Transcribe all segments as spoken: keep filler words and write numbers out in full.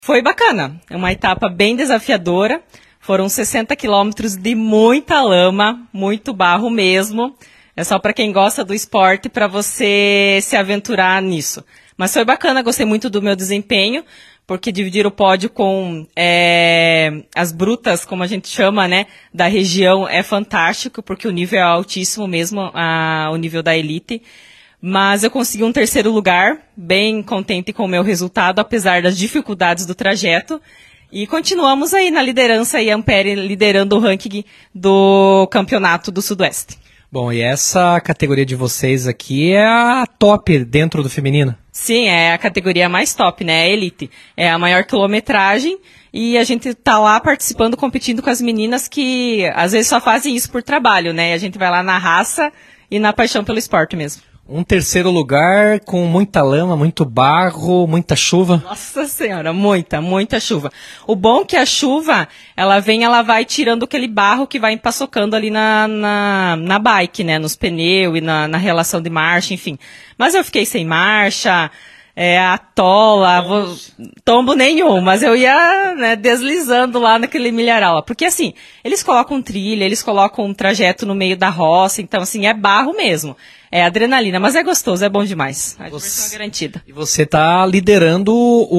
Foi bacana, é uma etapa bem desafiadora, foram sessenta quilômetros de muita lama, muito barro mesmo, é só para quem gosta do esporte para você se aventurar nisso. Mas foi bacana, gostei muito do meu desempenho, porque dividir o pódio com é, as brutas, como a gente chama, né, da região é fantástico, porque o nível é altíssimo mesmo, a, o nível da elite. Mas eu consegui um terceiro lugar, bem contente com o meu resultado, apesar das dificuldades do trajeto. E continuamos aí na liderança, e a Ampere liderando o ranking do campeonato do Sudoeste. Bom, e essa categoria de vocês aqui é a top dentro do feminino? Sim, é a categoria mais top, né? A elite. É a maior quilometragem e a gente tá lá participando, competindo com as meninas que às vezes só fazem isso por trabalho, né? E a gente vai lá na raça e na paixão pelo esporte mesmo. Um terceiro lugar com muita lama, muito barro, muita chuva. Nossa senhora, muita, muita chuva. O bom é que a chuva, ela vem, ela vai tirando aquele barro que vai empaçocando ali na, na, na bike, né? Nos pneus e na, na relação de marcha, enfim. Mas eu fiquei sem marcha, é, atola, vou, tombo nenhum, mas eu ia, né, deslizando lá naquele milharal. Porque assim, eles colocam trilha, eles colocam um trajeto no meio da roça, então assim, é barro mesmo. É adrenalina, mas é gostoso, é bom demais. A diversão é garantida. E você tá liderando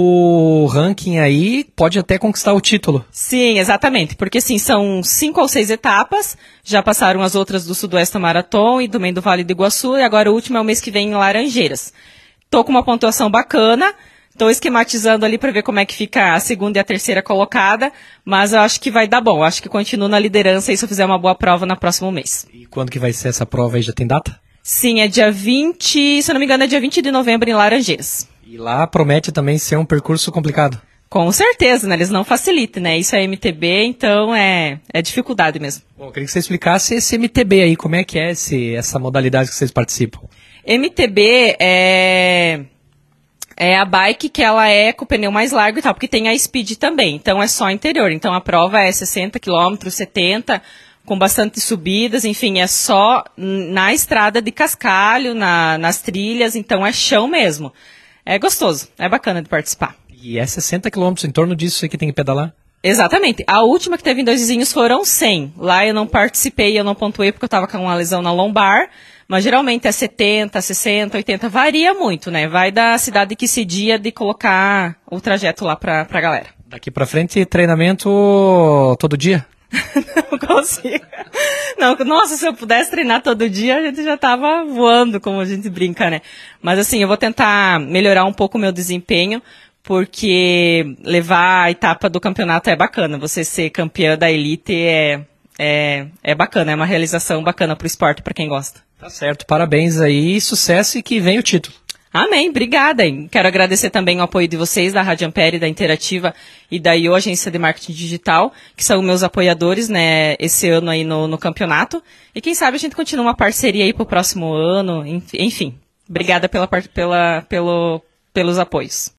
o ranking aí, pode até conquistar o título. Sim, exatamente, porque assim, são cinco ou seis etapas, já passaram as outras do Sudoeste Marathon e também do Vale do Iguaçu, e agora o último é o mês que vem em Laranjeiras. Tô com uma pontuação bacana, tô esquematizando ali para ver como é que fica a segunda e a terceira colocada, mas eu acho que vai dar bom, eu acho que continuo na liderança e se eu fizer uma boa prova no próximo mês. E quando que vai ser essa prova aí, já tem data? Sim, é dia vinte, se eu não me engano, é dia vinte de novembro em Laranjeiras. E lá promete também ser um percurso complicado. Com certeza, né? Eles não facilitam, né? Isso é M T B, então é, é dificuldade mesmo. Bom, eu queria que você explicasse esse M T B aí, como é que é esse, essa modalidade que vocês participam? M T B é, é a bike que ela é com o pneu mais largo e tal, porque tem a speed também, então é só interior. Então a prova é sessenta quilômetros, setenta, com bastante subidas, enfim, é só na estrada de cascalho, na, nas trilhas, então é chão mesmo. É gostoso, é bacana de participar. E é sessenta quilômetros, em torno disso aí que tem que pedalar? Exatamente. A última que teve em dois vizinhos foram cem. Lá eu não participei, eu não pontuei porque eu estava com uma lesão na lombar, mas geralmente é setenta, sessenta, oitenta, varia muito, né? Vai da cidade que cedia de colocar o trajeto lá pra, pra galera. Daqui pra frente, treinamento todo dia? Não consigo. Não, nossa, se eu pudesse treinar todo dia, a gente já tava voando, como a gente brinca, né? Mas assim, eu vou tentar melhorar um pouco o meu desempenho, porque levar a etapa do campeonato é bacana. Você ser campeã da elite é, é, é bacana, é uma realização bacana pro esporte, pra quem gosta. Tá certo, parabéns aí, sucesso e que venha o título. Amém, obrigada. Quero agradecer também o apoio de vocês, da Rádio Ampere, da Interativa e da I O, Agência de Marketing Digital, que são meus apoiadores, né, esse ano aí no, no campeonato. E quem sabe a gente continua uma parceria aí pro próximo ano, enfim. Obrigada pela, pela, pelo, pelos apoios.